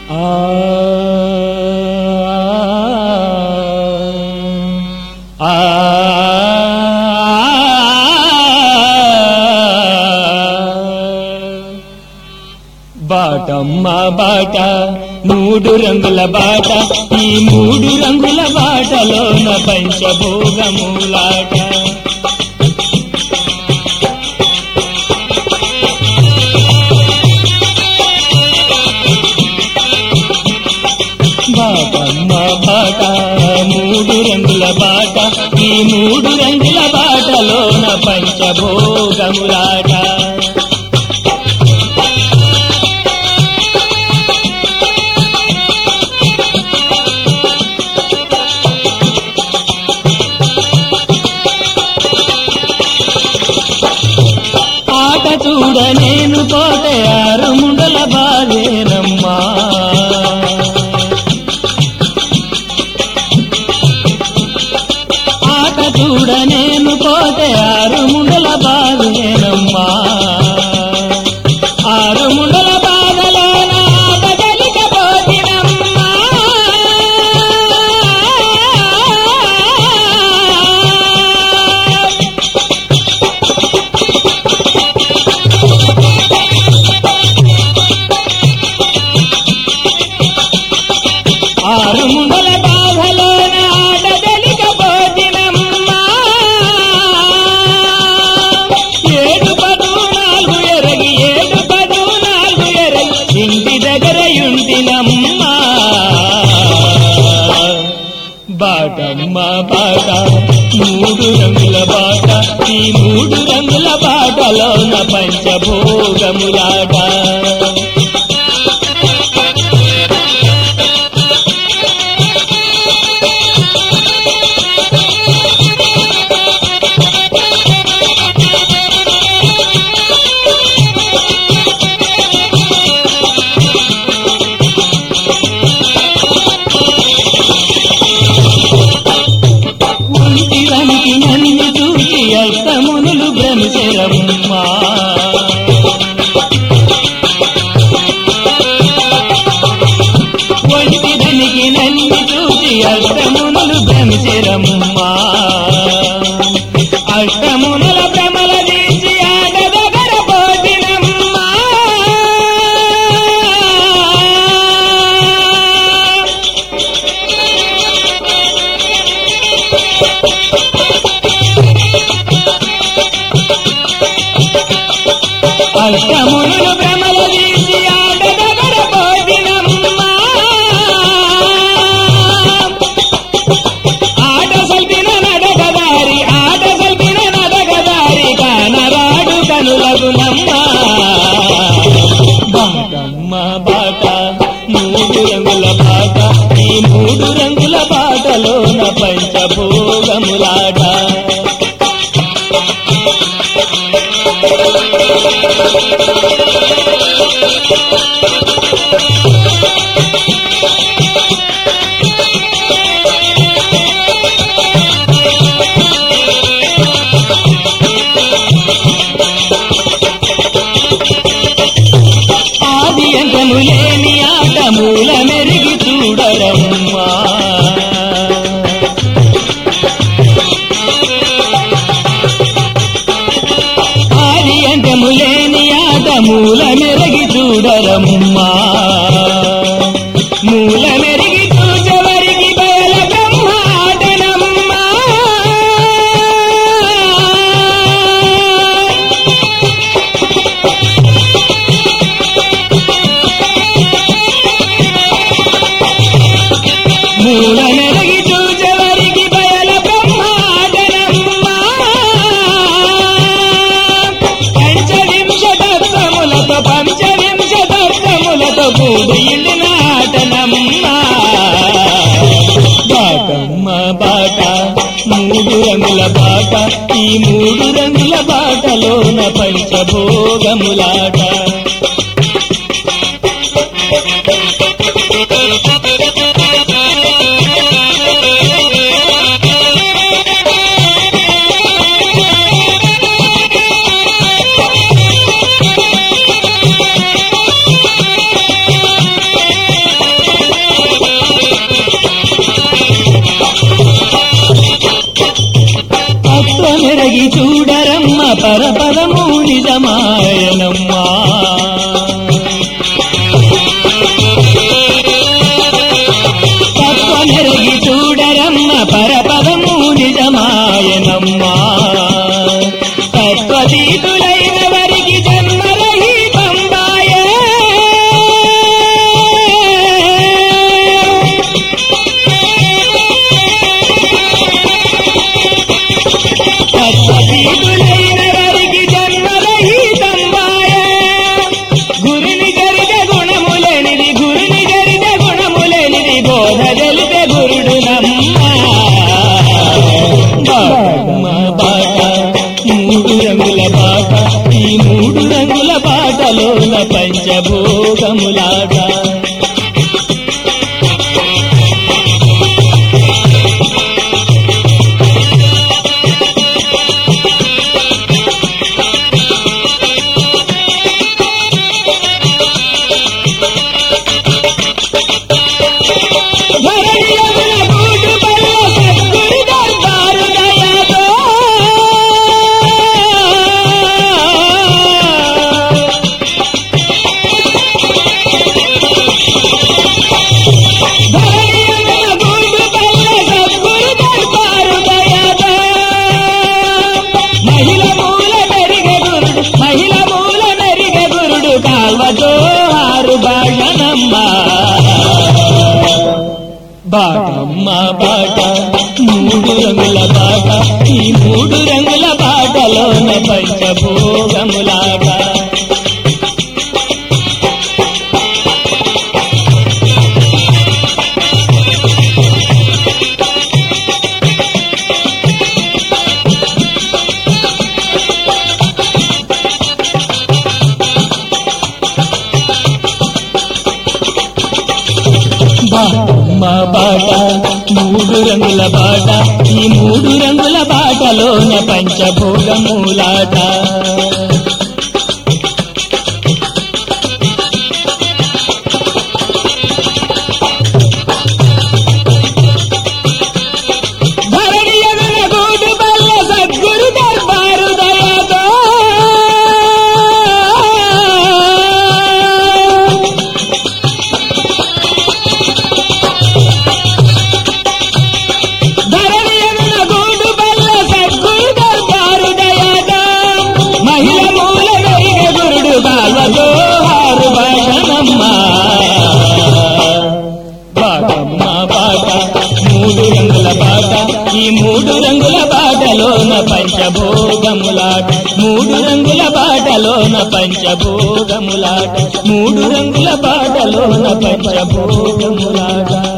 బాటమ్మ బాట మూడు రంగుల బాట, ఈ మూడు రంగుల బాటలోన పంచభోగములాట. బాటమ్మ బాట మూడు రంగుల బాట, ఈ మూడు రంగుల బాటలోన పంచభోగములాట. ఆట చూడ నేను పోతే ఆరు ముండల బాధేనమ్మా, ఆట చూడ నేను పోతే ఆరు ముండల బాధేనమ్మా. ఆరు ముండల బాధలోన ఆట కలికపోతినమ్మా. ఆరు ముండల బాధలోన ఆట తెలికపోతినమ్మా. ఏడు పదునాలుగు ఎరగి, ఏడు పదునాలుగు ఎరగి ఇంటి దగ్గర యుంటినమ్మా. బాటమ్మ బాట మూడు రంగుల బాట, ఈ మూడు రంగుల బాటలోన పంచభోగములాట. ఒంటిదానికి నన్ను చూసి అష్టమునులు భ్రమించెరమ్మా. ఒంటిదానికి నన్ను చూసి అష్టమునులు భ్రమించెరమ్మా. అష్టమునుల భ్రమల తీసి ఆట దగ్గర పోతినమ్మా. అష్టమునులు భ్రమల తీసి ఆట దగ్గర పోతినమ్మా. ఆట సల్పిన నడకదారి, ఆట సల్పిన నడకదారి కానరాడు కనులగునమ్మా. బాటమ్మ బాట మూడు రంగుల బాట, ఈ మూడు రంగుల బాటలోన పంచభోగములాట. ఆది అంతము లేని ఆట మూల మెరిగి చూడరమ్మా. ఆది అంతము లేని ఆట మూల మెరిగి చూడరమ్మా. మూల మెరిగి చూచవరికి బయల బ్రహ్మాటనమ్మా. మూల మెరిగి చూచవరికి బయల బ్రహ్మాటనమ్మా. పంచవింశతత్వములతో పంచవింశతత్వములతో కూడి నాటనమ్మా. బాటమ్మ బాట మూడు రంగుల బాట, ఈ మూడు రంగుల బాటలోన పంచభోగములాట. మెరగి చూడరమ్మ పరపదము నిజమాయనమ్మా తత్వ మెరగి చూడరమ్మ పరపదము నిజమాయనమ్మా తత్వతీతులైన వరికి జన్మరహితంబాయే తత్వతీతులైన వరికి జన్మరహితంబాయే గురుని గరిత గుణములేనిది గురుని గరిత గుణములేనిది బోధ తెలిపే గురుడు నమ్మా బాట మూడు రంగుల బాట ఈ మూడు రంగుల బాటలోన పంచభోగములాట బాటమ్మ బాట మూడు రంగుల బాట ఈ మూడు రంగుల బాటలోన పంచభోగములాట బాటమ్మ బాట మూడు రంగుల బాట ఈ మూడు రంగుల బాటలోన పంచభోగములాట మూడు రంగుల బాట ఈ మూడు రంగుల బాటలోన పంచభోగములాట మూడు రంగుల బాటలోన పంచభోగములాట మూడు రంగుల బాటలోన పంచభోగములాట